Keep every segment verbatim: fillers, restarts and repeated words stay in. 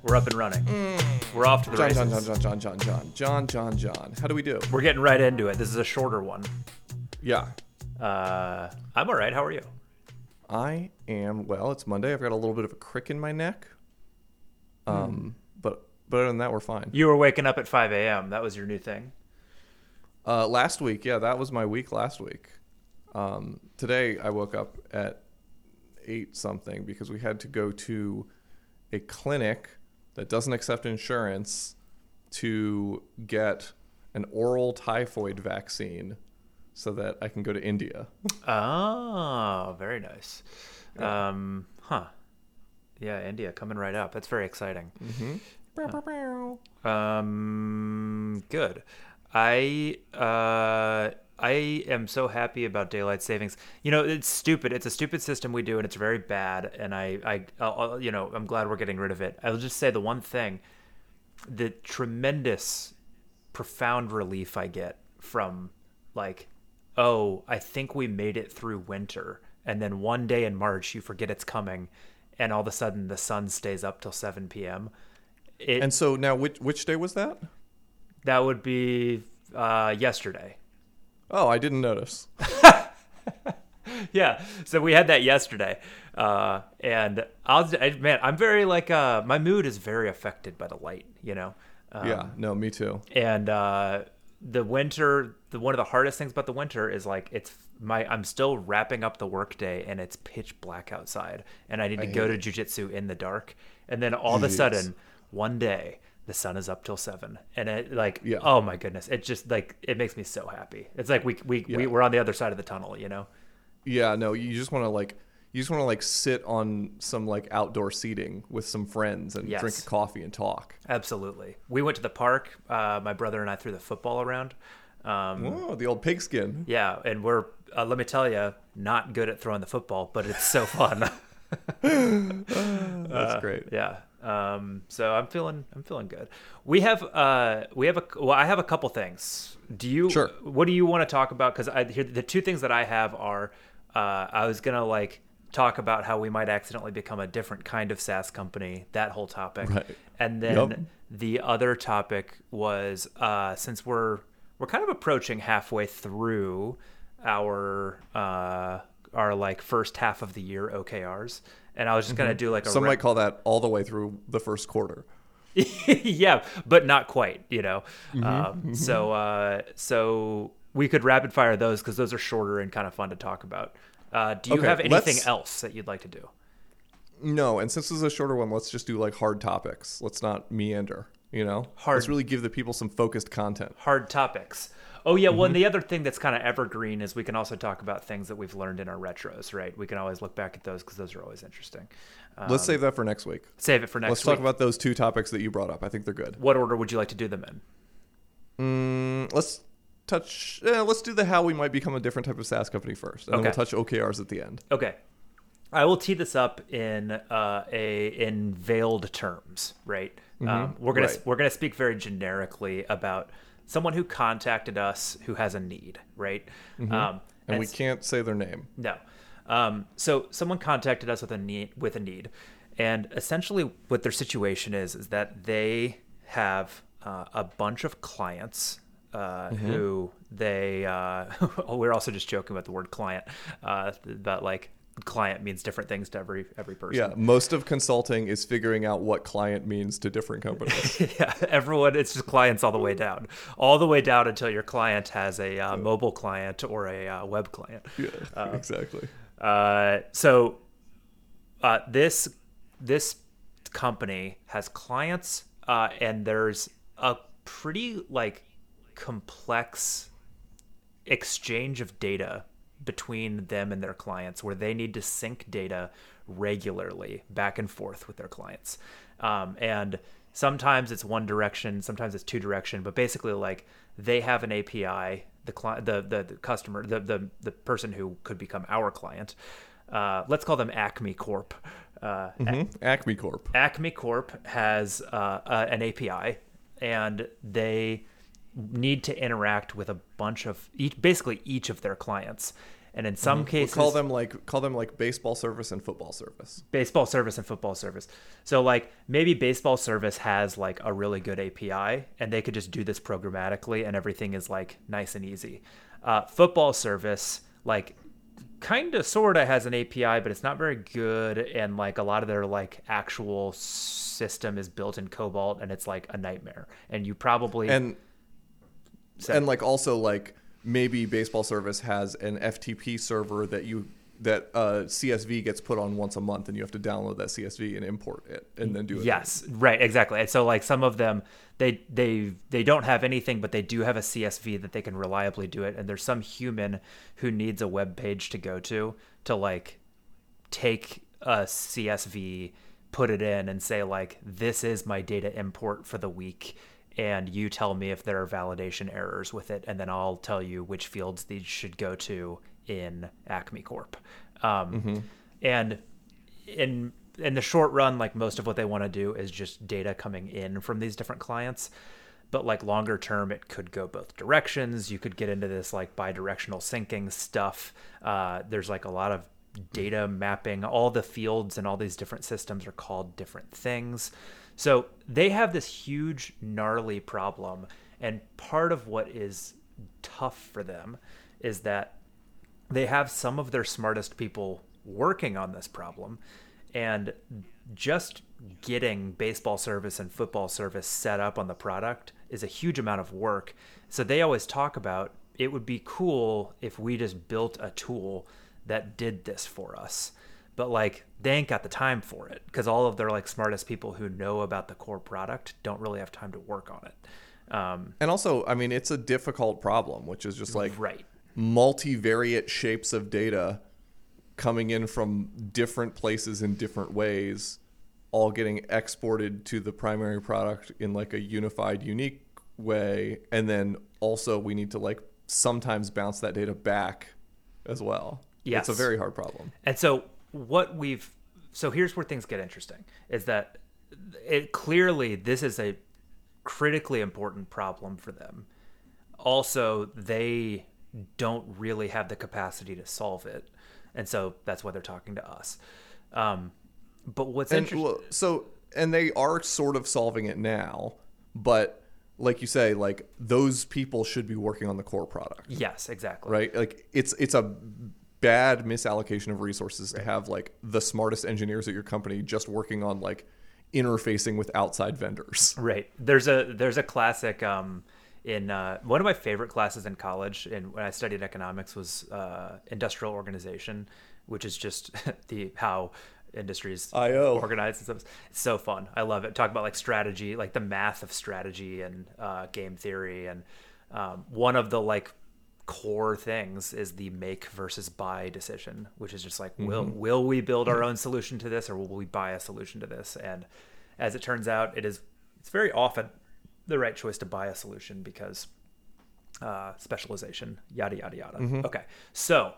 We're up and running. Mm. We're off to the John, races. John, John, John, John, John, John, John, John, John. How do we do? We're getting right into it. This is a shorter one. Yeah. Uh, I'm all right. How are you? I am, well, it's Monday. I've got a little bit of a crick in my neck. Um, hmm. But, but other than that, we're fine. You were waking up at five a.m. That was your new thing? Uh, last week, yeah, that was my week last week. Um, today, I woke up at eight something because we had to go to a clinic that doesn't accept insurance to get an oral typhoid vaccine so that I can go to India. Oh, very nice. Yeah. Um, huh. Yeah, India coming right up. That's very exciting. Mm-hmm. Uh, um, good. I uh, I am so happy about daylight savings. You know, it's stupid. It's a stupid system we do, and it's very bad. And I, I, I'll, you know, I'm glad we're getting rid of it. I'll just say the one thing: the tremendous, profound relief I get from, like, oh, I think we made it through winter, and then one day in March you forget it's coming, and all of a sudden the sun stays up till seven p.m. It, and so now, which which day was that? That would be uh, yesterday. Oh, I didn't notice. Yeah, so we had that yesterday, uh, and I'll I, man, I'm very like uh, my mood is very affected by the light, you know. Um, yeah, no, me too. And uh, the winter, the one of the hardest things about the winter is like it's my I'm still wrapping up the workday and it's pitch black outside, and I need to I go to jujitsu in the dark, and then all Jeez. of a sudden, one day, the sun is up till seven, and it like yeah. oh my goodness, it just like it makes me so happy. It's like we we, yeah. we we're on the other side of the tunnel, you know. Yeah, no, you just want to like you just want to like sit on some like outdoor seating with some friends and yes. drink a coffee and talk. Absolutely. We went to the park. Uh, my brother and I threw the football around. Um, Whoa, the old pigskin. Yeah, and we're uh, let me tell you, not good at throwing the football, but it's so fun. That's uh, great. Yeah. Um, so I'm feeling, I'm feeling good. We have, uh, we have a, well, I have a couple things. Do you, sure. What do you want to talk about? Cause I here, the two things that I have are, uh, I was going to like talk about how we might accidentally become a different kind of SaaS company, that whole topic. Right. And then yep. the other topic was, uh, since we're, we're kind of approaching halfway through our, uh, our like first half of the year O K Rs. And I was just mm-hmm. going to do like a... Some rep- might call that all the way through the first quarter. Yeah, but not quite, you know. Mm-hmm. Um, mm-hmm. So uh, so we could rapid fire those because those are shorter and kind of fun to talk about. Uh, do you okay, have anything let's... else that you'd like to do? No, and since this is a shorter one, let's just do like hard topics. Let's not meander, you know? Hard. Let's really give the people some focused content. Hard topics. Oh, yeah. Well, mm-hmm. and the other thing that's kind of evergreen is we can also talk about things that we've learned in our retros, right? We can always look back at those because those are always interesting. Um, Let's save that for next week. Save it for next Let's week. Let's talk about those two topics that you brought up. I think they're good. What order would you like to do them in? Mm, let's touch, eh, let's do the how we might become a different type of SaaS company first. And okay. then we'll touch O K Rs at the end. Okay. I will tee this up in uh, a in veiled terms, right? Mm-hmm. Um, we're gonna right. we're gonna speak very generically about someone who contacted us who has a need, right? Mm-hmm. Um, and, and we can't say their name. No. Um, so someone contacted us with a need, with a need, and essentially what their situation is is that they have uh, a bunch of clients uh, mm-hmm. who they. Uh, we're also just joking about the word client, uh, but like. Client means different things to every every person. Yeah, most of consulting is figuring out what client means to different companies. Yeah, everyone, it's just clients all the way down. All the way down until your client has a uh, mobile client or a uh, web client. Yeah, uh, exactly. Uh, so uh, this this company has clients, uh, and there's a pretty like complex exchange of data between them and their clients where they need to sync data regularly back and forth with their clients. Um, and sometimes it's one direction, sometimes it's two direction, but basically like they have an A P I, the client, the, the, the customer, the, the, the person who could become our client, uh, let's call them Acme Corp. Uh, mm-hmm. Acme Corp. Acme Corp has uh, uh, an A P I and they need to interact with a bunch of each, basically each of their clients. And in some We'll cases, call them like call them like baseball service and football service. baseball service and football service. So like maybe baseball service has like a really good A P I and they could just do this programmatically and everything is like nice and easy. Uh, football service, like kind of sort of has an A P I, but it's not very good. And like a lot of their like actual system is built in Cobalt and it's like a nightmare. And you probably, And said, and like also like maybe baseball service has an F T P server that you that uh, C S V gets put on once a month, and you have to download that C S V and import it, and then do it. Yes, right, exactly. And so like some of them, they they they don't have anything, but they do have a C S V that they can reliably do it. And there's some human who needs a web page to go to to like take a C S V, put it in, and say like, this is my data import for the week. And you tell me if there are validation errors with it, and then I'll tell you which fields these should go to in Acme Corp. Um, Mm-hmm. And in in the short run, like most of what they want to do is just data coming in from these different clients. But like longer term, it could go both directions. You could get into this like bi-directional syncing stuff. Uh, there's like a lot of data mapping. All the fields and all these different systems are called different things. So they have this huge, gnarly problem. And part of what is tough for them is that they have some of their smartest people working on this problem. And just getting baseball service and football service set up on the product is a huge amount of work. So they always talk about it would be cool if we just built a tool that did this for us. But like they ain't got the time for it because all of their like smartest people who know about the core product don't really have time to work on it. Um, And also, I mean, it's a difficult problem, which is just like right. multivariate shapes of data coming in from different places in different ways, all getting exported to the primary product in like a unified, unique way. And then also we need to like sometimes bounce that data back as well. Yes. It's a very hard problem. And so what we've so here's where things get interesting is that it clearly this is a critically important problem for them. Also, they don't really have the capacity to solve it. And so that's why they're talking to us. Um, but what's And interesting well, so and they are sort of solving it now, but like you say, like those people should be working on the core product. Yes, exactly. Right? Like it's it's a bad misallocation of resources right. to have like the smartest engineers at your company just working on like interfacing with outside vendors. Right. There's a there's a classic um, in uh, one of my favorite classes in college, and when I studied economics, was uh, industrial organization, which is just the how industries I O organized and stuff. It's so fun. I love it. Talk about like strategy, like the math of strategy and uh, game theory, and um, one of the like core things is the make versus buy decision, which is just like, mm-hmm. will will we build our own solution to this, or will we buy a solution to this? And as it turns out, it is it's very often the right choice to buy a solution because uh, specialization, yada yada yada. Mm-hmm. Okay, so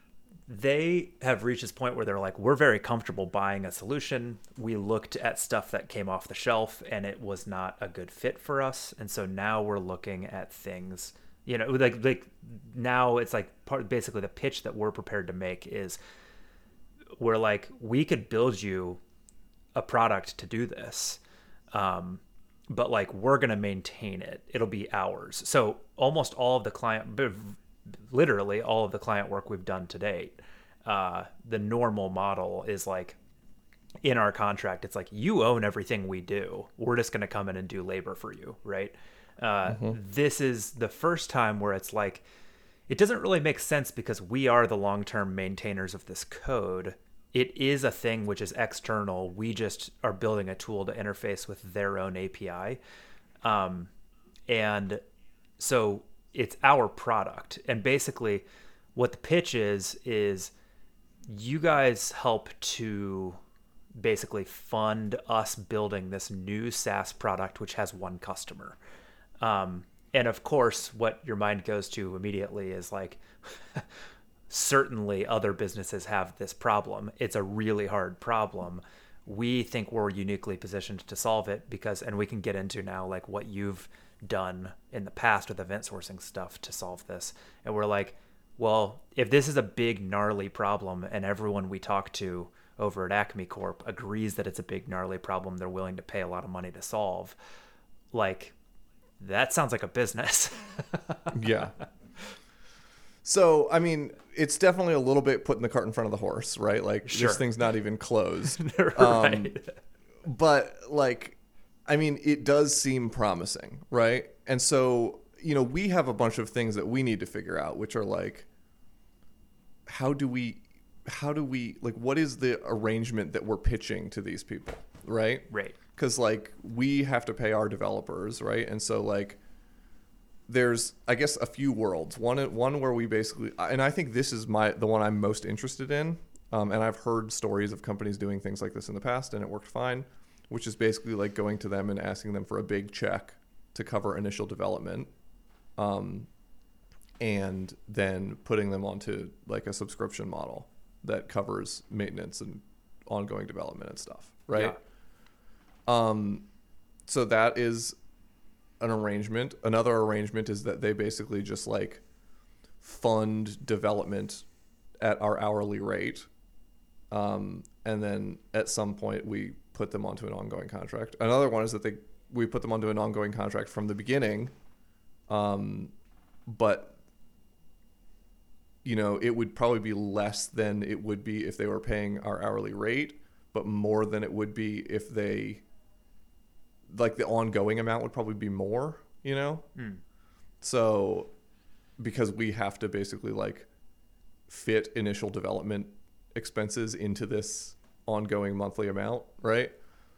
they have reached this point where they're like, we're very comfortable buying a solution. We looked at stuff that came off the shelf and it was not a good fit for us, and so now we're looking at things. You know, like like now it's like part basically the pitch that we're prepared to make is we're like, we could build you a product to do this, um, but like we're gonna maintain it. It'll be ours. So almost all of the client, literally all of the client work we've done to date, uh, the normal model is like in our contract. It's like you own everything we do. We're just gonna come in and do labor for you, right? Uh, mm-hmm. This is the first time where it's like, it doesn't really make sense because we are the long-term maintainers of this code. It is a thing which is external. We just are building a tool to interface with their own A P I. Um, and so it's our product. And basically what the pitch is, is you guys help to basically fund us building this new SaaS product, which has one customer. Um, and of course, what your mind goes to immediately is like, certainly other businesses have this problem. It's a really hard problem. We think we're uniquely positioned to solve it because, and we can get into now like what you've done in the past with event sourcing stuff to solve this. And we're like, well, if this is a big gnarly problem and everyone we talk to over at Acme Corp agrees that it's a big gnarly problem they're willing to pay a lot of money to solve, like, that sounds like a business. Yeah. So, I mean, it's definitely a little bit putting the cart in front of the horse, right? Like, Sure. this thing's not even closed. Right. Um, but, like, I mean, it does seem promising, right? And so, you know, we have a bunch of things that we need to figure out, which are like, how do we, how do we, like, what is the arrangement that we're pitching to these people, right? Right. Because, like, we have to pay our developers, right? And so, like, there's, I guess, a few worlds. One, one where we basically, and I think this is my the one I'm most interested in. Um, and I've heard stories of companies doing things like this in the past, and it worked fine. Which is basically like going to them and asking them for a big check to cover initial development, um, and then putting them onto like a subscription model that covers maintenance and ongoing development and stuff, right? Yeah. Um, so that is an arrangement. Another arrangement is that they basically just like fund development at our hourly rate. Um, and then at some point we put them onto an ongoing contract. Another one is that they, we put them onto an ongoing contract from the beginning. Um, but you know, it would probably be less than it would be if they were paying our hourly rate, but more than it would be if they, like the ongoing amount would probably be more, you know? Mm. So because we have to basically like fit initial development expenses into this ongoing monthly amount, right?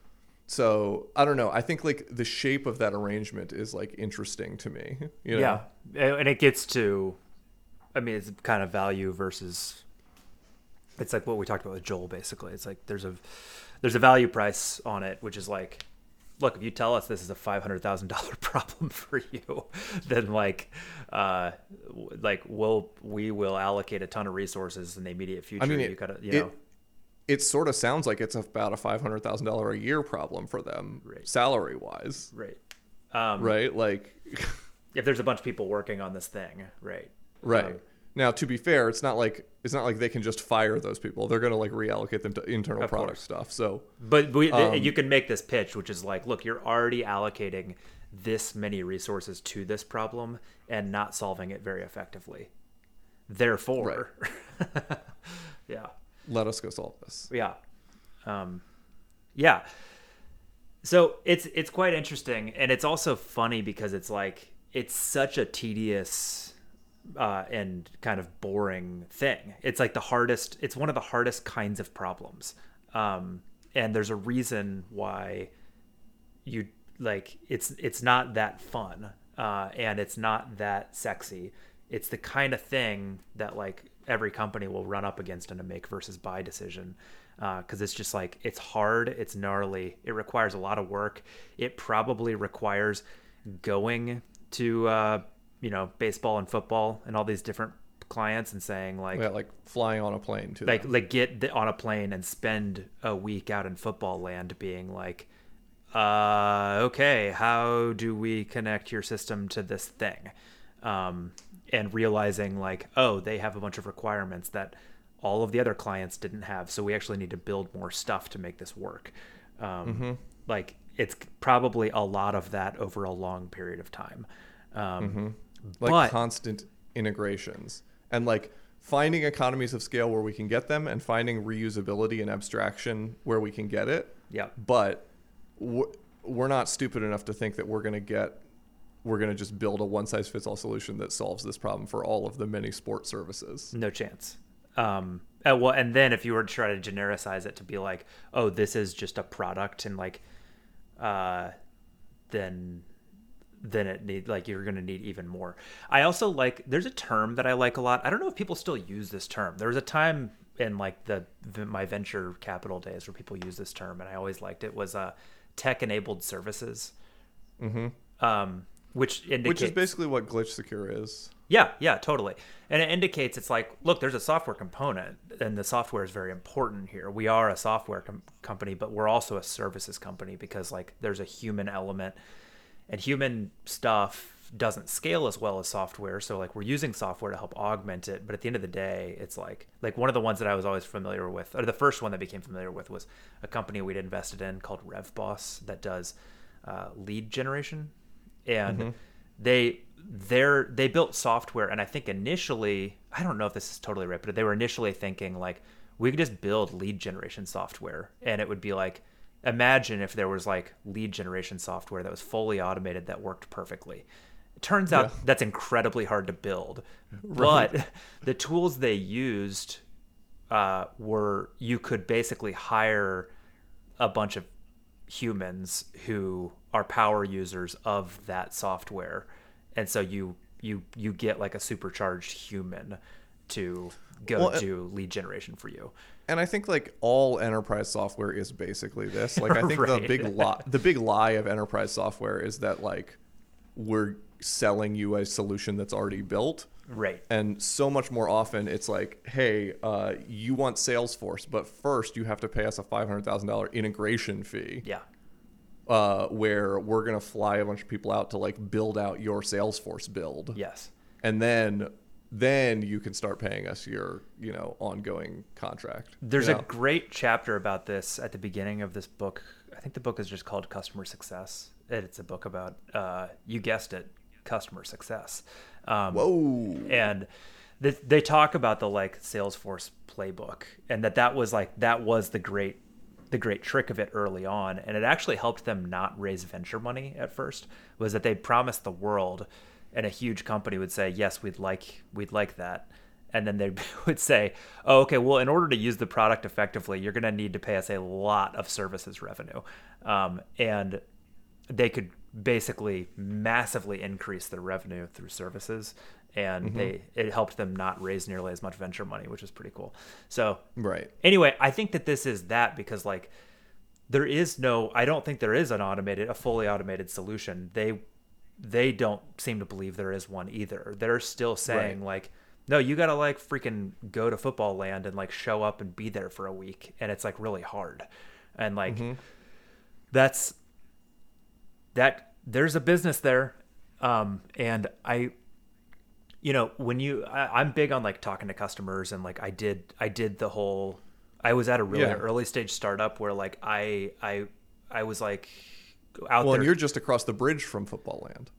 So I don't know. I think like the shape of that arrangement is like interesting to me. You know? Yeah, and it gets to, I mean, it's kind of value versus. It's like what we talked about with Joel. Basically, it's like there's a there's a value price on it, which is like, look, if you tell us this is a five hundred thousand dollar problem for you, then like, uh, like we'll we will allocate a ton of resources in the immediate future. I mean, it, you gotta, you it, know. It sort of sounds like it's about a five hundred thousand dollars a year problem for them, right. salary wise. Right. Um, right. Like, if there's a bunch of people working on this thing, right. Right. Um, now, to be fair, it's not like it's not like they can just fire those people. They're going to like reallocate them to internal of product course. stuff. So, but we, um, you can make this pitch, which is like, look, you're already allocating this many resources to this problem and not solving it very effectively. Therefore, right. yeah. Let us go solve this. Yeah. Um, yeah. So it's, it's quite interesting. And it's also funny because it's like, it's such a tedious uh, and kind of boring thing. It's like the hardest, it's one of the hardest kinds of problems. Um, and there's a reason why you like, it's, it's not that fun uh, and it's not that sexy. It's the kind of thing that like every company will run up against in a make versus buy decision. Uh, cause it's just like, it's hard. It's gnarly. It requires a lot of work. It probably requires going to, uh, you know, baseball and football and all these different clients and saying like, yeah, like flying on a plane too. Like, like get the, on a plane and spend a week out in football land being like, uh, okay, how do we connect your system to this thing? Um, and realizing like, oh, they have a bunch of requirements that all of the other clients didn't have. So we actually need to build more stuff to make this work. Um, mm-hmm. Like it's probably a lot of that over a long period of time. Um, mm-hmm. Like but, constant integrations and like finding economies of scale where we can get them and finding reusability and abstraction where we can get it. Yeah. But we're not stupid enough to think that we're going to get, we're going to just build a one size fits all solution that solves this problem for all of the many sport services. No chance. Um, and, well, and then if you were to try to genericize it to be like, oh, this is just a product and like, uh, then, then it need like, you're going to need even more. I also like, there's a term that I like a lot. I don't know if people still use this term. There was a time in like the, my venture capital days where people use this term. And I always liked it was, uh, tech enabled services. Mm-hmm. Um, which indicates, which is basically what Glitch Secure is. Yeah, yeah, totally. And it indicates it's like, look, there's a software component, and the software is very important here. We are a software com- company, but we're also a services company because like there's a human element, and human stuff doesn't scale as well as software. So like we're using software to help augment it. But at the end of the day, it's like, like one of the ones that I was always familiar with, or the first one that I became familiar with was a company we'd invested in called RevBoss that does uh, lead generation. And mm-hmm. they, they're, they built software. And I think initially, I don't know if this is totally right, but they were initially thinking like, we could just build lead generation software. And it would be like, imagine if there was like lead generation software that was fully automated that worked perfectly. It turns out yeah. that's incredibly hard to build, right. But the tools they used uh, were, you could basically hire a bunch of humans who are power users of that software. And so you, you, you get like a supercharged human to go well, do lead generation for you. And I think like all enterprise software is basically this. Like I think right. the big lie, the big lie of enterprise software is that like we're selling you a solution that's already built. Right. And so much more often it's like, hey, uh, you want Salesforce, but first you have to pay us a five hundred thousand dollars integration fee. Yeah. Uh, where we're going to fly a bunch of people out to like build out your Salesforce build. Yes. And then then you can start paying us your, you know, ongoing contract. There's you know? a great chapter about this at the beginning of this book. I think the book is just called Customer Success. It's a book about, uh, you guessed it, customer success. Um, Whoa. And they, they talk about the like Salesforce playbook, and that that was like, that was the great, the great trick of it early on. And it actually helped them not raise venture money at first, was that they promised the world. And a huge company would say, yes, we'd like we'd like that. And then they would say, oh, okay, well, in order to use the product effectively, you're going to need to pay us a lot of services revenue. Um, and they could basically massively increase their revenue through services. And mm-hmm. they it helped them not raise nearly as much venture money, which is pretty cool. So right. Anyway, I think that this is that because like there is no, I don't think there is an automated, a fully automated solution. They they don't seem to believe there is one either. They're still saying right. like, no, you got to like freaking go to football land and like show up and be there for a week. And it's like really hard. And like, mm-hmm. that's that there's a business there. Um, and I, you know, when you, I, I'm big on like talking to customers and like I did, I did the whole, I was at a really yeah. early stage startup where like I, I, I was like, out well, there. And you're just across the bridge from football land.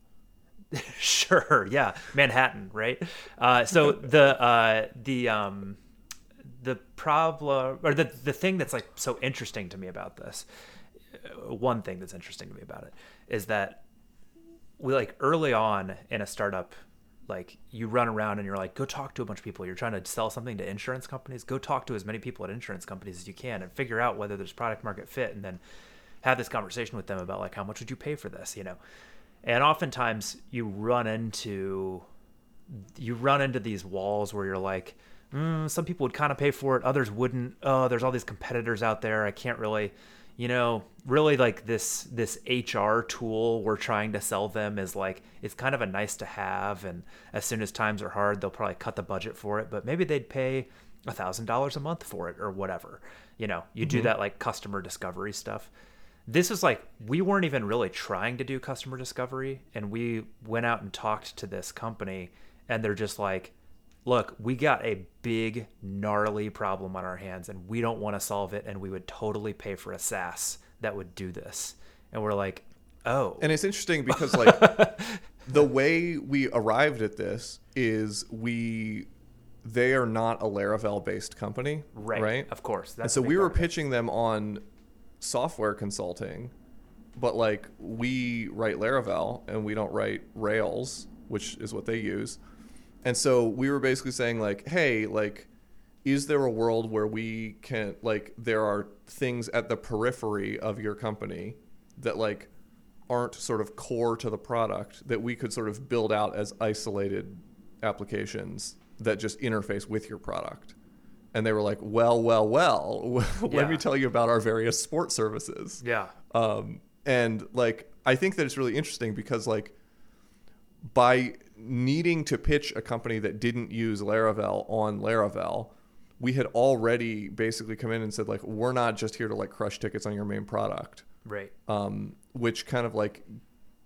Sure. Yeah. Manhattan. Right. Uh, so the, uh, the, um, the problem or the, the thing that's like so interesting to me about this, uh, one thing that's interesting to me about it is that we like early on in a startup, like you run around and you're like, go talk to a bunch of people. You're trying to sell something to insurance companies. Go talk to as many people at insurance companies as you can and figure out whether there's product market fit, and then have this conversation with them about like, how much would you pay for this, you know? And oftentimes you run into, you run into these walls where you're like, mm, some people would kind of pay for it. Others wouldn't. Oh, there's all these competitors out there. I can't really, you know, really like this, this H R tool we're trying to sell them is like, it's kind of a nice to have. And as soon as times are hard, they'll probably cut the budget for it, but maybe they'd pay a thousand dollars a month for it or whatever. You know, you mm-hmm. do that like customer discovery stuff. This is like, we weren't even really trying to do customer discovery. And we went out and talked to this company and they're just like, look, we got a big, gnarly problem on our hands and we don't want to solve it. And we would totally pay for a SaaS that would do this. And we're like, oh. And it's interesting because like the way we arrived at this is we, they are not a Laravel based company. Right. Right. Of course. That's and so we were pitching them on software consulting, but like we write Laravel and we don't write Rails, which is what they use. And so we were basically saying like, hey, like, is there a world where we can, like, there are things at the periphery of your company that like aren't sort of core to the product that we could sort of build out as isolated applications that just interface with your product? And they were like, well, well, well, let yeah. me tell you about our various support services. Yeah. Um, and like, I think that it's really interesting because like by needing to pitch a company that didn't use Laravel on Laravel, we had already basically come in and said like, we're not just here to like crush tickets on your main product. Right. Um, which kind of like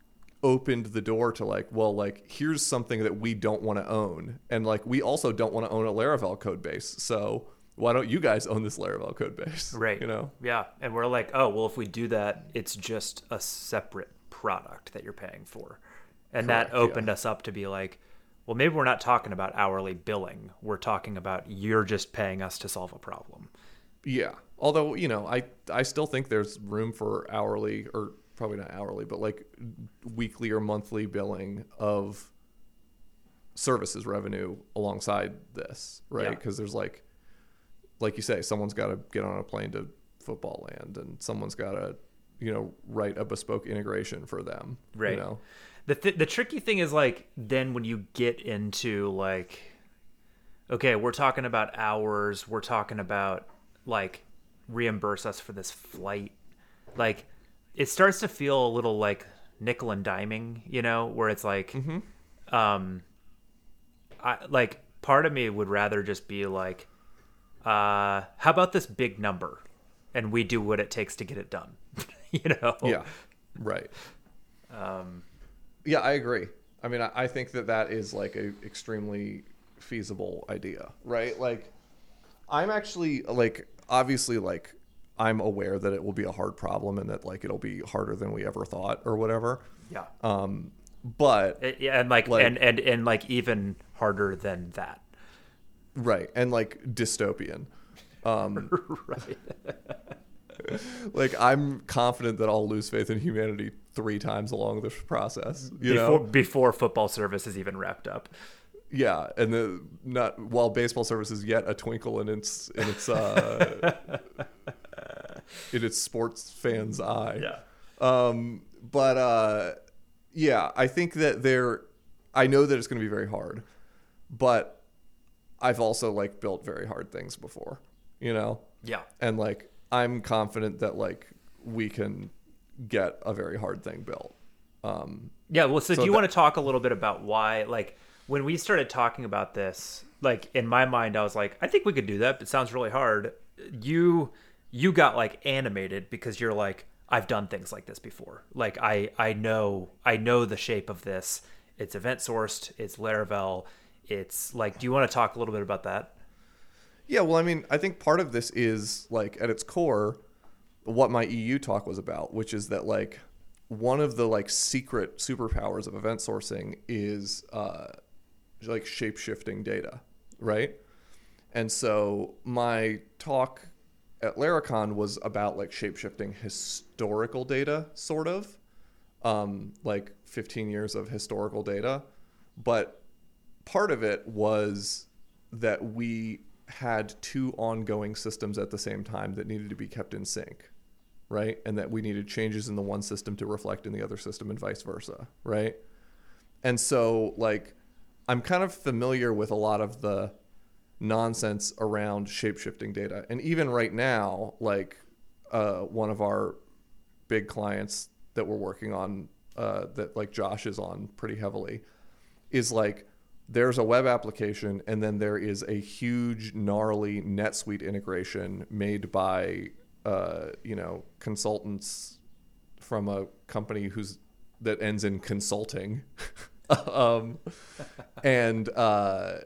opened the door to like, well, like here's something that we don't want to own, and like we also don't want to own a Laravel code base. So why don't you guys own this Laravel code base? Right. You know? Yeah. And we're like, oh, well, if we do that, it's just a separate product that you're paying for. And Correct, that opened yeah. us up to be like, well, maybe we're not talking about hourly billing. We're talking about you're just paying us to solve a problem. Yeah. Although, you know, I, I still think there's room for hourly, or probably not hourly, but like weekly or monthly billing of services revenue alongside this, right? Yeah. Because there's like, like you say, someone's got to get on a plane to football land, and someone's got to, you know, write a bespoke integration for them. Right. You know? The th- the tricky thing is like then when you get into like, okay, we're talking about hours, we're talking about like reimburse us for this flight, like it starts to feel a little like nickel and diming, you know, where it's like, Mm-hmm. um, I like part of me would rather just be like, uh, how about this big number, and we do what it takes to get it done, you know? Yeah. Right. Um. Yeah, I agree. I mean, I, I think that that is like a extremely feasible idea, right? Like, I'm actually like, obviously, like, I'm aware that it will be a hard problem and that like it'll be harder than we ever thought or whatever. Yeah. Um, but It- yeah, and like, like- and, and and like even harder than that. right, and like dystopian. Um, Right. like, I'm confident that I'll lose faith in humanity three times along this process. You before know? before football service is even wrapped up. Yeah, and the not while baseball service is yet a twinkle in its in its uh, in its sports fans' eye. Yeah. Um, but uh, yeah, I think that there. I know that it's going to be very hard, but I've also like built very hard things before, you know, Yeah. and like I'm confident that like we can get a very hard thing built. Um, Yeah. Well, so, So do you that- want to talk a little bit about why, like, when we started talking about this, like in my mind, I was like, I think we could do that, but it sounds really hard. You, you got like animated because you're like, I've done things like this before. Like I, I know, I know the shape of this. It's event sourced. It's Laravel. It's like, do you want to talk a little bit about that? Yeah, well, I mean, I think part of this is like at its core what my E U talk was about, which is that like one of the like secret superpowers of event sourcing is uh, like shape-shifting data, right? And so my talk at Laracon was about like shape-shifting historical data, sort of, um, like fifteen years of historical data. But part of it was that we had two ongoing systems at the same time that needed to be kept in sync, right? And that we needed changes in the one system to reflect in the other system and vice versa, right? And so like I'm kind of familiar with a lot of the nonsense around shape-shifting data. And even right now, like uh, one of our big clients that we're working on, uh, that like Josh is on pretty heavily, is like there's a web application and then there is a huge gnarly NetSuite integration made by uh, you know consultants from a company who's that ends in consulting. um, and uh,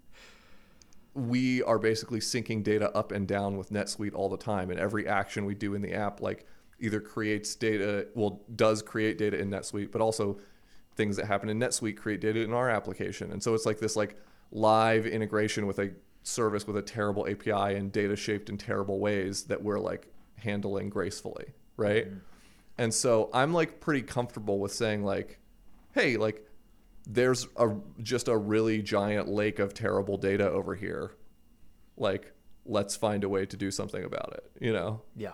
we are basically syncing data up and down with NetSuite all the time, and every action we do in the app like either creates data, well, does create data in NetSuite, but also things that happen in NetSuite create data in our application. And so it's like this like live integration with a service with a terrible A P I and data shaped in terrible ways that we're like handling gracefully, right? Mm-hmm. And so I'm like pretty comfortable with saying like, hey, like there's a just a really giant lake of terrible data over here. Like, let's find a way to do something about it, you know? Yeah.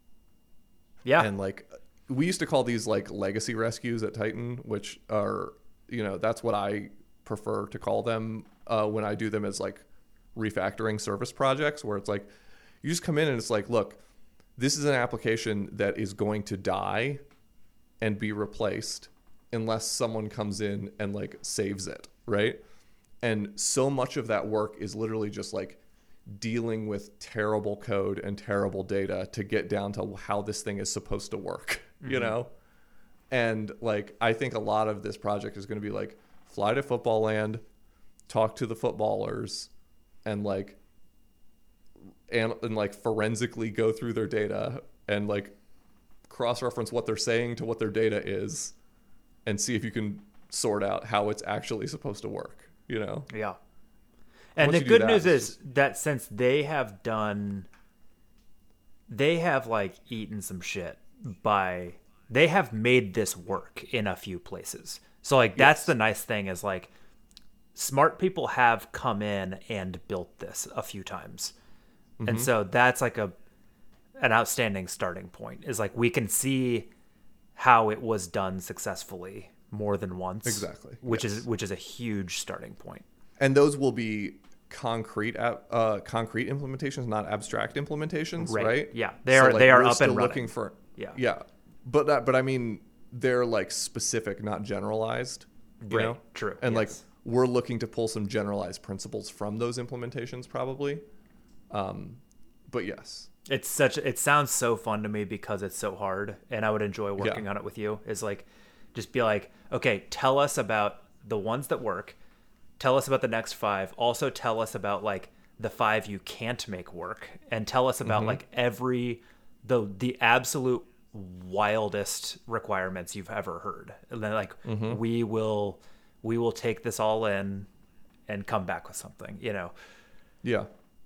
Yeah. And like we used to call these like legacy rescues at Titan, which are, you know, that's what I prefer to call them uh, when I do them as like refactoring service projects, where it's like you just come in and it's like, look, this is an application that is going to die and be replaced unless someone comes in and like saves it, right? And so much of that work is literally just like dealing with terrible code and terrible data to get down to how this thing is supposed to work, mm-hmm. you know? And like, I think a lot of this project is going to be like, fly to football land, talk to the footballers, and like, and, and like forensically go through their data and like cross-reference what they're saying to what their data is, and see if you can sort out how it's actually supposed to work. You know? Yeah. And Once the you do good that, news it's is that since they have done, they have like eaten some shit by, they have made this work in a few places. So like, that's Yes. the nice thing is like, smart people have come in and built this a few times. Mm-hmm. And so that's like a, an outstanding starting point is like, we can see how it was done successfully more than once. Exactly. Which Yes. is, which is a huge starting point. And those will be concrete, ap- uh, concrete implementations, not abstract implementations, Right. right? Yeah. They are- they are we're up still and running. looking for, Yeah. yeah. But that, but I mean, they're like specific, not generalized. You Right. know? True. And like, Yes. we're looking to pull some generalized principles from those implementations, probably. Um, but yes. It's such, it sounds so fun to me because it's so hard, and I would enjoy working Yeah. on it with you. Is like, just be like, okay, tell us about the ones that work. Tell us about the next five. Also tell us about like the five you can't make work, and tell us about Mm-hmm. like every, the, the absolute wildest requirements you've ever heard. And then like, Mm-hmm. we will, we will take this all in and come back with something, you know? Yeah.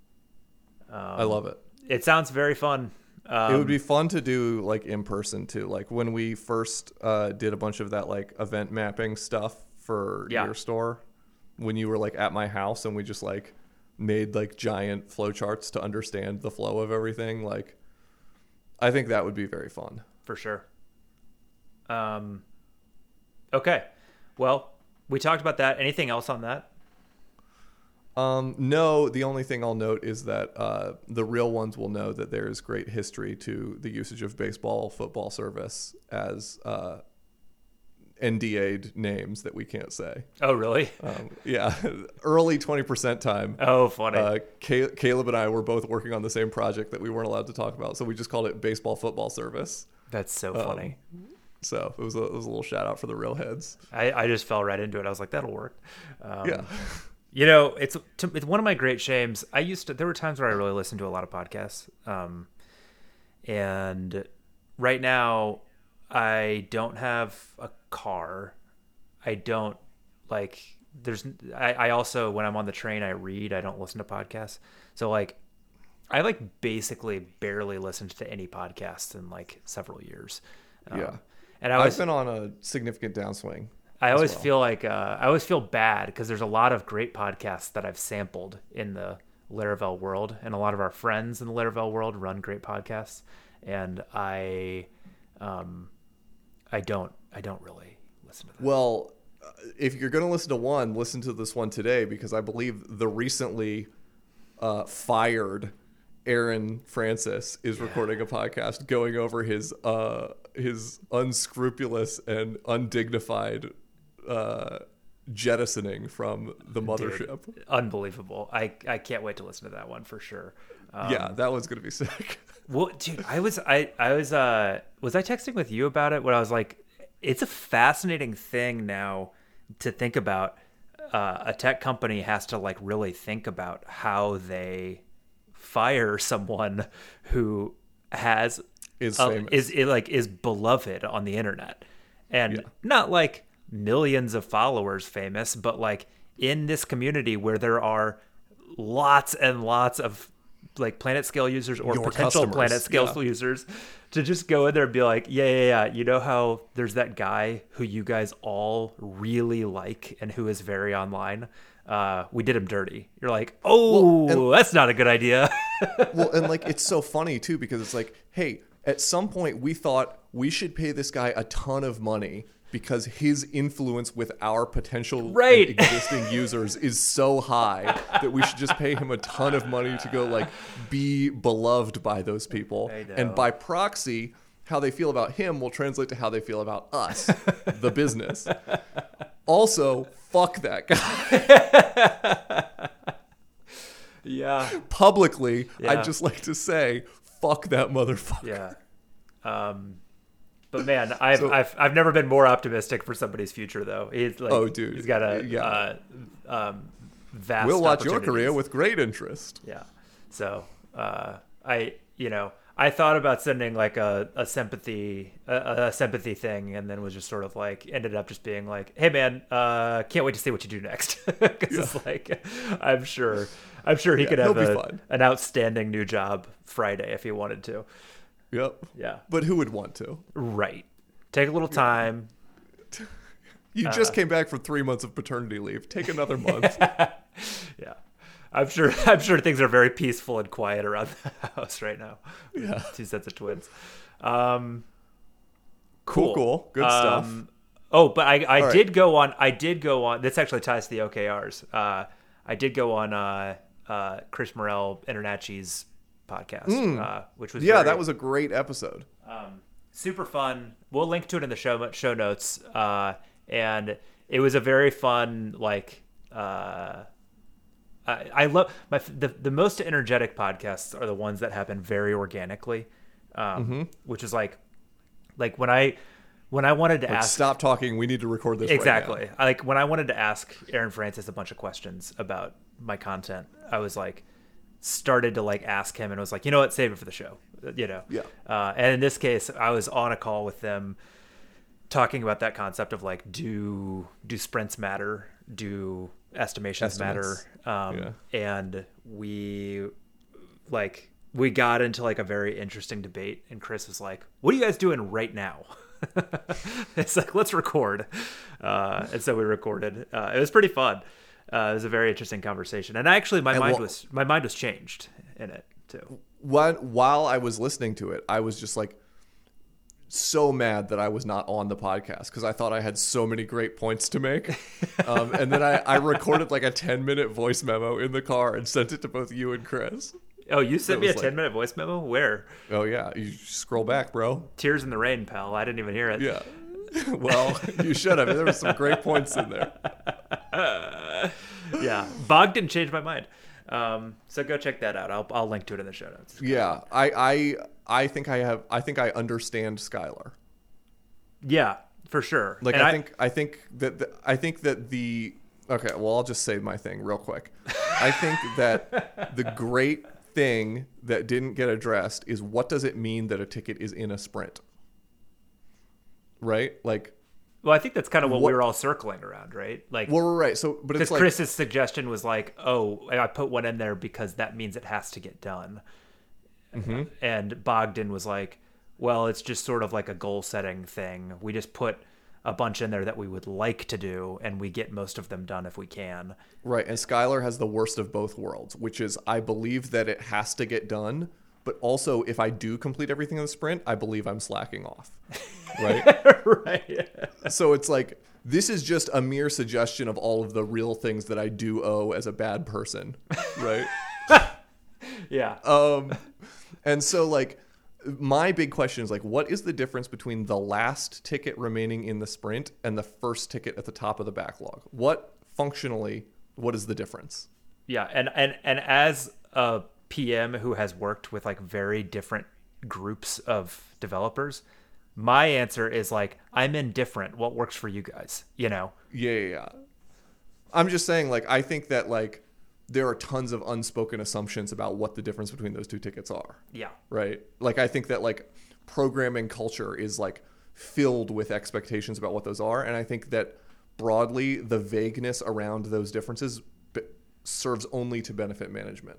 Um, I love it. It sounds very fun. Um, It would be fun to do like in person too. Like when we first uh, did a bunch of that like event mapping stuff for Yeah. your store, when you were like at my house and we just like made like giant flowcharts to understand the flow of everything. Like, I think that would be very fun. for sure. Um, okay. Well, we talked about that. Anything else on that? Um, no, the only thing I'll note is that uh, the real ones will know that there is great history to the usage of baseball football service as uh, N D A'd names that we can't say. Oh, really? Um, yeah, early twenty percent time. Oh, funny. Uh, Ca- Caleb and I were both working on the same project that we weren't allowed to talk about, so we just called it baseball football service. That's so um, funny. So it was a, it was a little shout out for the real heads. I, I just fell right into it. I was like, that'll work. Um, Yeah. You know, it's to, it's one of my great shames. I used to. There were times where I really listened to a lot of podcasts, um, and right now I don't have a car. I don't like. There's. I, I also when I'm on the train I read. I don't listen to podcasts. So like, I like basically barely listened to any podcasts in like several years. Um, Yeah. and I was I've been on a significant downswing. I as always well. feel like uh, I always feel bad because there's a lot of great podcasts that I've sampled in the Laravel world, and a lot of our friends in the Laravel world run great podcasts, and I, um, I don't, I don't really listen to them. Well, uh, if you're going to listen to one, listen to this one today, because I believe the recently uh, fired Aaron Francis is recording a podcast going over his uh, his unscrupulous and undignified uh, jettisoning from the mothership. Dude, unbelievable! I I can't wait to listen to that one for sure. Um, Yeah, that one's going to be sick. Well, dude, I was I I was uh was I texting with you about it when I was like, it's a fascinating thing now to think about. Uh, a tech company has to like really think about how they fire someone who has Is uh, famous. is is like is beloved on the internet, and Yeah. not like millions of followers famous, but like in this community where there are lots and lots of like Planet Scale users or Your potential customers, Planet Scale yeah. users, to just go in there and be like, yeah, yeah, yeah. You know how there's that guy who you guys all really like and who is very online? Uh, we did him dirty. You're like, oh, Well, that's not a good idea. Well, and like it's so funny too, because it's like, hey, at some point we thought we should pay this guy a ton of money because his influence with our potential Right. and existing users is so high that we should just pay him a ton of money to go like be beloved by those people. I know. And by proxy, how they feel about him will translate to how they feel about us, the business. Also, fuck that guy. Yeah. Publicly, Yeah. I'd just like to say, fuck that motherfucker. Yeah. Um, But man, I've So- I've I've never been more optimistic for somebody's future though. He's like, Oh, dude. he's got a Yeah. uh, um, vast. We'll watch your career opportunities. with great interest. Yeah. So uh, I, you know, I thought about sending like a, a sympathy, a, a sympathy thing, and then was just sort of like ended up just being like, "Hey man, uh, can't wait to see what you do next." Because it's like, I'm sure, I'm sure he Yeah, could have he'll be a, fine. an outstanding new job Friday if he wanted to. Yep. Yeah. But who would want to? Right. Take a little time. You Uh. just came back from three months of paternity leave. Take another month. Yeah. I'm sure. I'm sure things are very peaceful and quiet around the house right now. with Yeah. Two sets of twins. Um, Cool, cool. Good stuff. Um, oh, but I, I All right. did go on. I did go on. This actually ties to the O K Rs. Uh, I did go on uh, uh, Chris Morel Internachi's podcast, uh, which was Hmm. Yeah, very- that was a great episode. um, super fun. We'll link to it in the show show notes. Uh, and it was a very fun like. Uh, I, I love my the the most energetic podcasts are the ones that happen very organically, um, Mm-hmm. which is like like when I when I wanted to Like, ask stop talking. We need to record this exactly right I, like when I wanted to ask Aaron Francis a bunch of questions about my content, I was like started to like ask him and was like, you know what, save it for the show, you know. Yeah. Uh, and in this case, I was on a call with them talking about that concept of like, do do sprints matter? Do estimations Estimates. matter? Um, Yeah. And we like we got into like a very interesting debate, and Chris was like, "What are you guys doing right now?" It's like, let's record. Uh, and so we recorded. Uh, it was pretty fun. Uh, it was a very interesting conversation, and actually, my And mind wha- was my mind was changed in it too. now. While, while I was listening to it, I was just like so mad that I was not on the podcast because I thought I had so many great points to make. Um, and then I, I recorded like a ten minute voice memo in the car and sent it to both you and Chris. Oh, you sent That me a was like- ten minute voice memo? Where? Oh, yeah. You scroll back, bro. Tears in the rain, pal. I didn't even hear it. Yeah. Well, you should have. There were some great points in there. Yeah. Bog didn't change my mind. Um, so go check that out. I'll I'll link to it in the show notes. Yeah. I, I, I think I have, I think I understand Skylar. Yeah, for sure. Like, And I, think, I think that, the, I think that the, okay, well, I'll just say my thing real quick. I think that the great thing that didn't get addressed is what does it mean that a ticket is in a sprint? Right? Like, Well, I think that's kind of what, What- we were all circling around, right? Like, well, we're right. So, but because it's like, Chris's suggestion was like, "Oh, I put one in there because that means it has to get done," Mm-hmm. and Bogdan was like, "Well, it's just sort of like a goal-setting thing. We just put a bunch in there that we would like to do, and we get most of them done if we can." right. And Skylar has the worst of both worlds, which is I believe that it has to get done, but also if I do complete everything in the sprint, I believe I'm slacking off. Right? Right. So it's like, this is just a mere suggestion of all of the real things that I do owe as a bad person. Right? Yeah. Um, and so like my big question is like, what is the difference between the last ticket remaining in the sprint and the first ticket at the top of the backlog? What functionally, what is the difference? Yeah, and and and as a P M who has worked with like very different groups of developers, my answer is like, I'm indifferent. What works for you guys? You know? Yeah, yeah, yeah. I'm just saying, like, I think that like there are tons of unspoken assumptions about what the difference between those two tickets are. Yeah. Right? Like, I think that like programming culture is like filled with expectations about what those are, and I think that broadly the vagueness around those differences b- serves only to benefit management.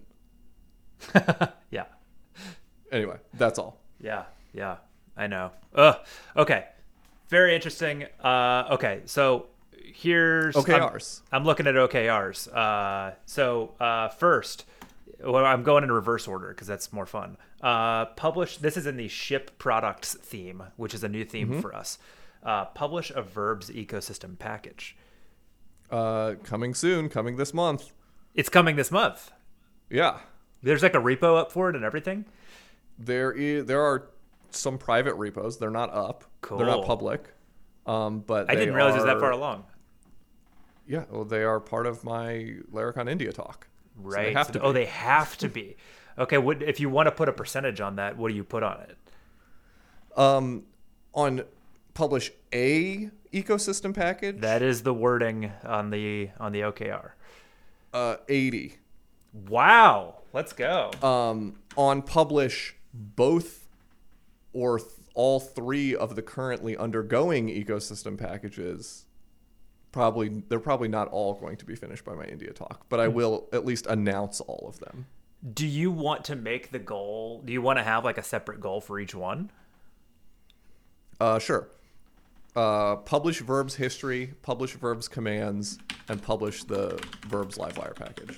Yeah. Anyway, that's all. Yeah. Yeah. I know. Ugh. Okay. Very interesting. Uh, okay. So here's O K Rs. I'm, I'm looking at O K Rs. Uh, so uh, first, well, I'm going in reverse order because that's more fun. Uh, publish. This is in the ship products theme, which is a new theme Mm-hmm. for us. Uh, publish a verbs ecosystem package. Uh, coming soon, coming this month. It's coming this month. Yeah. There's like a repo up for it and everything. There is there are some private repos. They're not up. They're Cool. not public. Um, but I they didn't realize it was that are- far along. Yeah, well, they are part of my Laracon India talk. So Right. they have So- to oh, be. they have to be. Okay. What if you want to put a percentage on that? What do you put on it? Um, on publish a ecosystem package. That is the wording on the on the O K R. Uh, eighty. Wow, let's go. Um, on publish both or th- all three of the currently undergoing ecosystem packages. Probably they're probably not all going to be finished by my India talk, but I will at least announce all of them. Do you want to make the goal? Do you want to have like a separate goal for each one? Uh, sure. Uh, publish verbs history, publish verbs commands, and publish the verbs livewire package.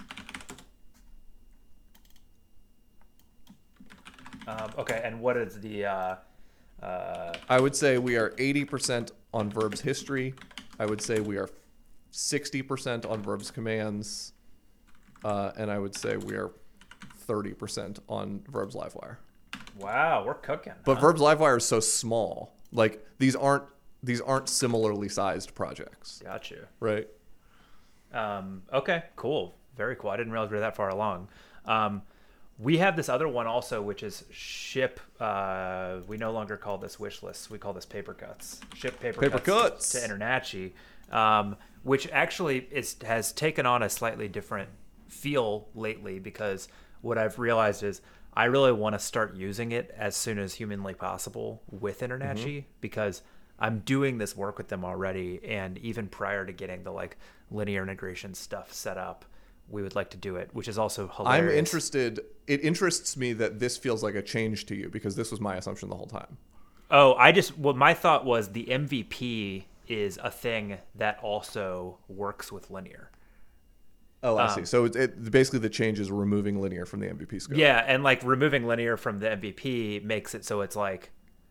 Um, okay, and what is the? Uh, uh... I would say we are eighty percent on verbs history. I would say we are sixty percent on verbs commands, uh, and I would say we are thirty percent on verbs livewire. Wow, we're cooking. But huh? verbs livewire is so small. Like these aren't these aren't similarly sized projects. Got you. Right. Um, okay, cool. Very cool. I didn't realize we were that far along. Um, we have this other one also, which is ship. Uh, we no longer call this wish lists. We call this paper cuts. Ship paper, Paper cuts, cuts. to InterNACHI, um, which actually is has taken on a slightly different feel lately, because what I've realized is I really want to start using it as soon as humanly possible with InterNACHI, mm-hmm. because I'm doing this work with them already, and even prior to getting the like linear integration stuff set up, we would like to do it, which is also hilarious. I'm interested. It interests me that this feels like a change to you, because this was my assumption the whole time. Oh, I just, well, my thought was the M V P is a thing that also works with linear. Oh, I um, see. So it, it basically the change is removing linear from the M V P scope. Yeah, and like removing linear from the M V P makes it so it's like,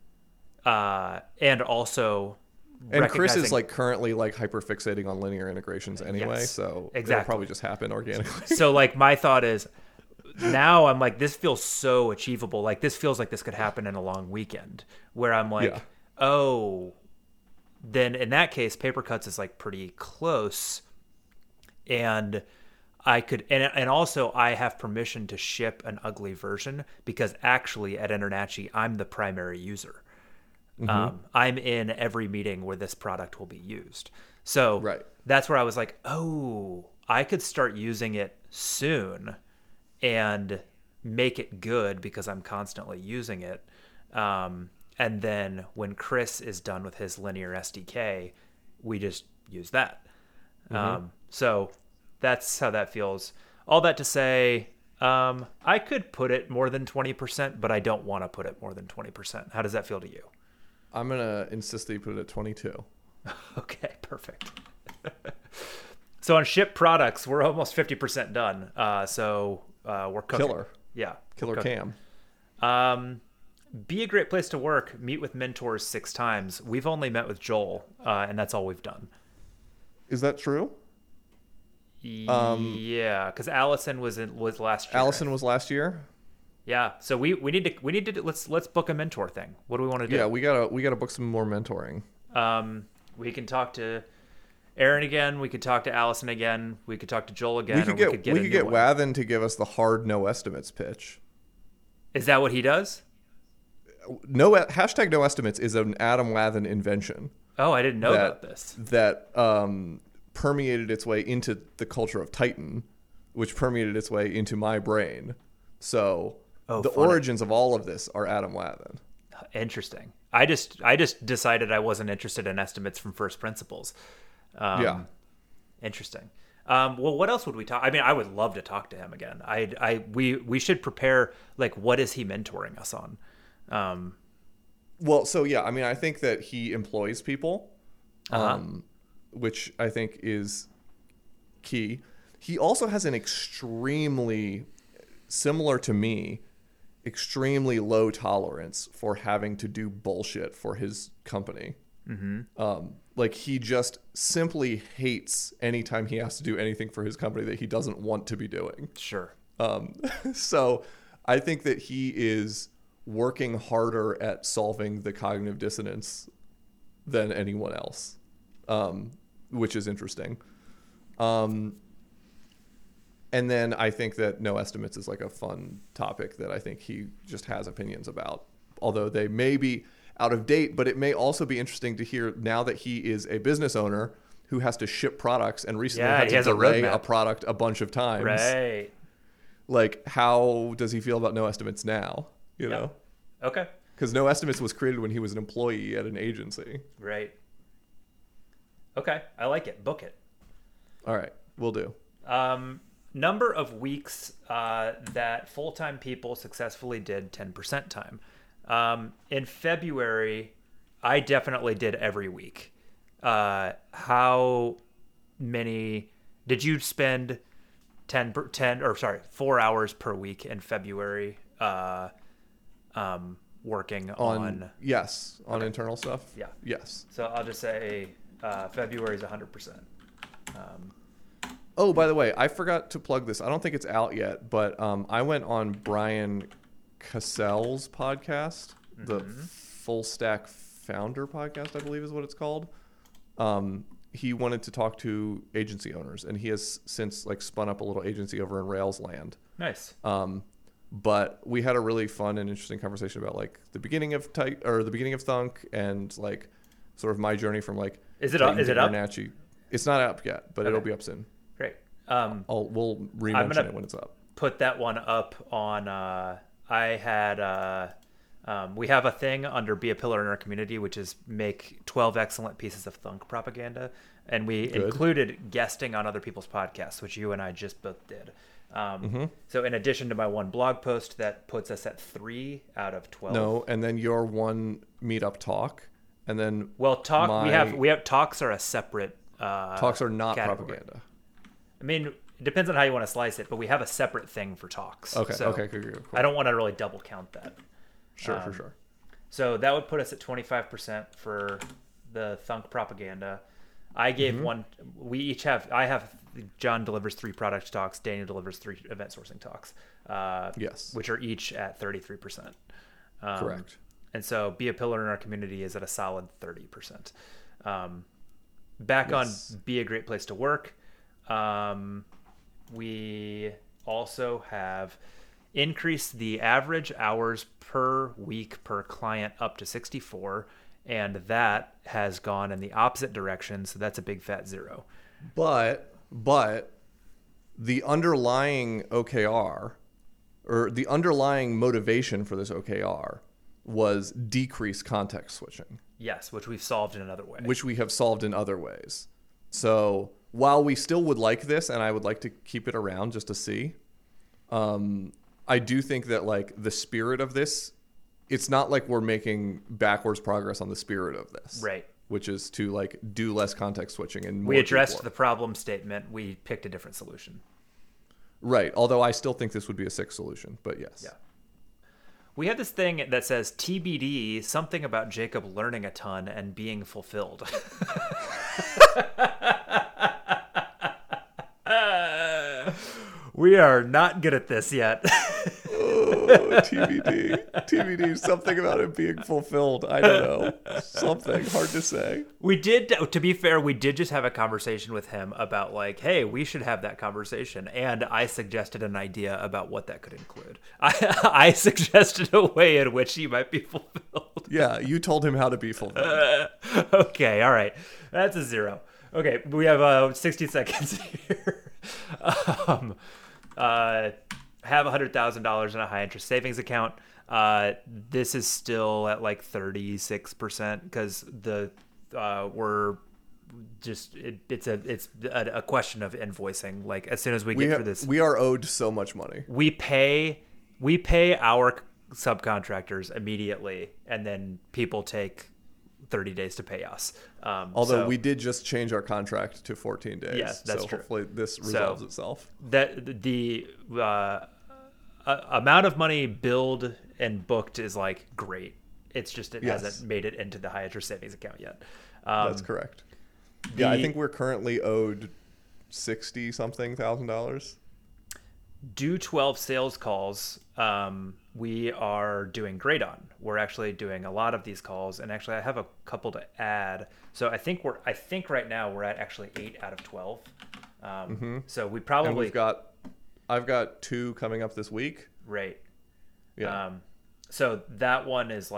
uh, and also, and Chris is like currently like hyperfixating on linear integrations anyway, yes, so exactly. it'll probably just happen organically. So like my thought is, now I'm like, this feels so achievable. Like this feels like this could happen in a long weekend, where I'm like, yeah. oh, then in that case, paper cuts is like pretty close, and I could, and and also I have permission to ship an ugly version, because actually at InterNACHI I'm the primary user. Mm-hmm. Um, I'm in every meeting where this product will be used. So right. that's where I was like, oh, I could start using it soon and make it good because I'm constantly using it. Um, and then when Chris is done with his linear S D K, we just use that. Mm-hmm. Um, so that's how that feels. All that to say, um, I could put it more than twenty percent, but I don't want to put it more than twenty percent. How does that feel to you? I'm going to insist that you put it at twenty-two. Okay, perfect. So on ship products, we're almost fifty percent done. Uh, so uh, we're cooking. Killer. Yeah. Killer cam. Um, be a great place to work. Meet with mentors six times. We've only met with Joel, uh, and that's all we've done. Is that true? Um, yeah, because Allison was in was last year. Allison was last year. Yeah, so we, we need to we need to let's let's book a mentor thing. What do we want to do? Yeah, we gotta we gotta book some more mentoring. Um, we can talk to Aaron again. We could talk to Allison again. We could talk to Joel again. We could get we could get, we could get one. Wathen to give us the hard no estimates pitch. Is that what he does? No hashtag no estimates is an Adam Wathen invention. Oh, I didn't know that, about this. That um, permeated its way into the culture of Titan, which permeated its way into my brain. So. Oh, the funny. Origins of all of this are Adam Wathen. Interesting. I just I just decided I wasn't interested in estimates from first principles. Um, yeah. Interesting. Um, well, what else would we talk? I mean, I would love to talk to him again. I I we we should prepare, like, what is he mentoring us on? Um, well, so yeah, I mean, I think that he employs people, uh-huh. um, which I think is key. He also has an extremely, similar to me, extremely low tolerance for having to do bullshit for his company. Mm-hmm. Um, like he just simply hates anytime he has to do anything for his company that he doesn't want to be doing. Sure. Um, so I think that he is working harder at solving the cognitive dissonance than anyone else, um, which is interesting. Um, And then I think that no estimates is like a fun topic that I think he just has opinions about. Although they may be, out of date, but it may also be interesting to hear now that he is a business owner who has to ship products and recently Yeah, had he to has a delay a, roadmap. product a bunch of times. Right. Like, how does he feel about No Estimates now? You Yeah. know? Okay. Because No Estimates was created when he was an employee at an agency. Right. Okay. I like it. Book it. All right, we'll do. Um, number of weeks uh, that full-time people successfully did ten percent time. Um, in February, I definitely did every week. Uh, how many did you spend ten, per, ten or sorry, four hours per week in February uh, um, working on, On, yes, on Okay. internal stuff? Yeah. Yes. So I'll just say uh, February is one hundred percent. Um, Oh, by the way, I forgot to plug this. I don't think it's out yet, but um, I went on Brian Cassell's podcast, the Full Stack Founder podcast, I believe is what it's called. Um, he wanted to talk to agency owners, and he has since like spun up a little agency over in Rails land. nice. Um, but we had a really fun and interesting conversation about like the beginning of Tight or the beginning of Thunk and like sort of my journey from like Is it up- Titan is to it up? Bernacchi. It's not up yet, but it'll be up soon. Great. Um, I'll we'll re-mention gonna- it when it's up. put that one up on uh I had uh um, we have a thing under Be a Pillar in Our Community, which is make twelve excellent pieces of thunk propaganda, and we Good. included guesting on other people's podcasts, which you and I just both did. Um, Mm-hmm. So in addition to my one blog post, that puts us at three out of twelve. No, and then your one meetup talk, and then Well, talk we my- have we have talks are a separate uh, talks are not category. propaganda. I mean, it depends on how you want to slice it, but we have a separate thing for talks. Okay, So okay, cool, cool, cool. I don't want to really double count that. Sure, um, for sure. So that would put us at twenty-five percent for the thunk propaganda. I gave Mm-hmm. one. We each have. I have. John delivers three product talks. Daniel delivers three event sourcing talks. Uh, Yes. which are each at thirty-three percent. Um, Correct. And so, Be a Pillar in Our Community is at a solid thirty percent. Um, back Yes. on Be a Great Place to Work. Um, we also have increased the average hours per week per client up to sixty-four, and that has gone in the opposite direction, so that's a big fat zero. But but the underlying O K R or the underlying motivation for this O K R was decreased context switching, Yes, which we've solved in another way. which we have solved in other ways. So while we still would like this, and I would like to keep it around just to see, um, I do think that like the spirit of this, it's not like we're making backwards progress on the spirit of this, Right. Which is to like do less context switching and more We addressed deep the work. problem statement. We picked a different solution. Right. Although I still think this would be a sixth solution, but yes. Yeah. We have this thing that says T B D, something about Jacob learning a ton and being fulfilled. We are not good at this yet. Oh, T B D. T B D. Something about it being fulfilled. I don't know. Something. Hard to say. We did, to be fair, we did just have a conversation with him about like, hey, we should have that conversation. And I suggested an idea about what that could include. I, I suggested a way in which he might be fulfilled. Yeah. You told him how to be fulfilled. Okay, all right. That's a zero. Okay, we have uh, sixty seconds here. um, uh, have one hundred thousand dollars in a high interest savings account. Uh, this is still at like thirty-six percent because the uh, we're just it, it's a it's a, a question of invoicing. Like as soon as we We, get ha- through this, we are owed so much money. we pay we pay our subcontractors immediately, and then people take thirty days to pay us. Um, Although so we did just change our contract to fourteen days. Yes, that's so true. hopefully this resolves itself. that the uh, uh, amount of money billed and booked is like great. It's just it Yes. hasn't made it into the high interest savings account yet. Um, That's correct. Yeah, I the- think we're currently owed sixty something thousand dollars. do twelve sales calls. Um, we are doing great on. We're actually doing a lot of these calls, and actually I have a couple to add. So I think we're I think right now we're at actually eight out of twelve. Um, So we And probably we've got I've got two coming up this week. right. Yeah. Um, so that one is like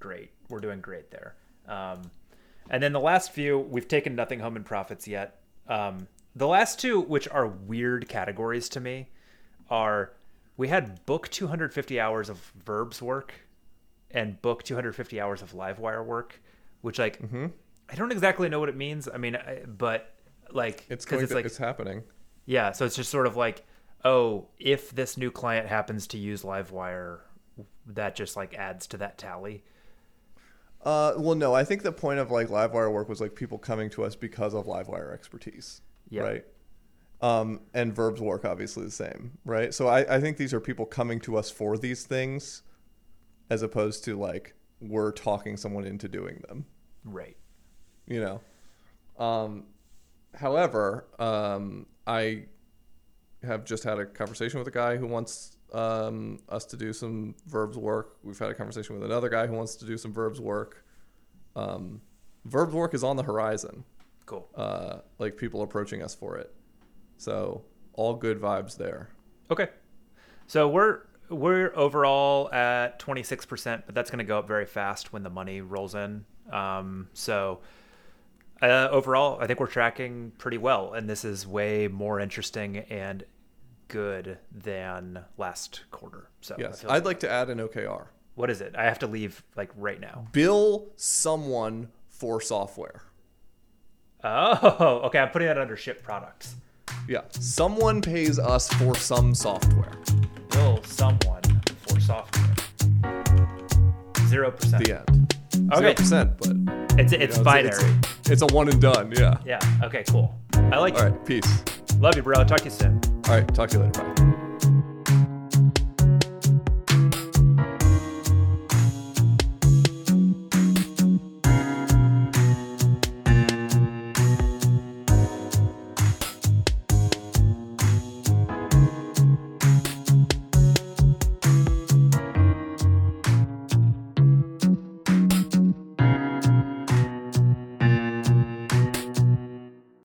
great. We're doing great there. Um, and then the last few, we've taken nothing home in profits yet. Um, the last two, which are weird categories to me, are we had book two hundred fifty hours of Verbs work and book two hundred fifty hours of Livewire work, which like, mm-hmm. I don't exactly know what it means. I mean, I, but like, it's going it's to, like, it's happening. Yeah. So it's just sort of like, oh, if this new client happens to use Livewire, that just like adds to that tally. Uh, well, no, I think the point of like Livewire work was like people coming to us because of Livewire expertise, yep. right? Um, and Verbs work obviously the same, right? So I, I think these are people coming to us for these things, as opposed to like we're talking someone into doing them, right? You know. Um, however, um, I have just had a conversation with a guy who wants um, us to do some Verbs work. We've had a conversation with another guy who wants to do some Verbs work. Um, Verbs work is on the horizon. Cool. Uh, like people approaching us for it. So all good vibes there. Okay. So we're we're overall at twenty-six percent, but that's going to go up very fast when the money rolls in. Um, so uh, overall, I think we're tracking pretty well, and this is way more interesting and good than last quarter. So yes, I'd like to add an O K R. What is it? I have to leave like right now. Bill someone for software. Oh, okay. I'm putting that under ship products. Yeah, someone pays us for some software. Bill someone for software. Zero percent. The end. Okay. Zero percent, but it's it's know, binary. It's, it's, it's a one and done. Yeah. Yeah. Okay. Cool. I like. All it. right. Peace. Love you, bro. Talk to you soon. All right. Talk to you later. Bye.